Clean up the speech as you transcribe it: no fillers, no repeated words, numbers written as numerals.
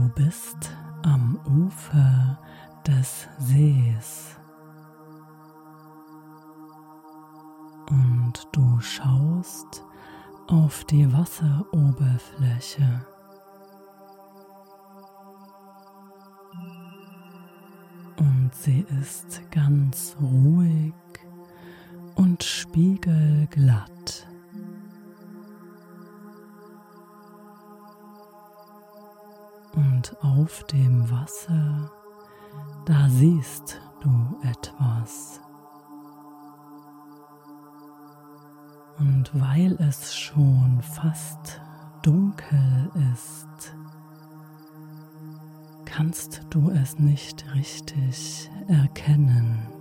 Du bist am Ufer des Sees und du schaust auf die Wasseroberfläche. Und sie ist ganz ruhig und spiegelglatt. Und auf dem Wasser, da siehst du etwas. Und weil es schon fast dunkel ist, kannst du es nicht richtig erkennen.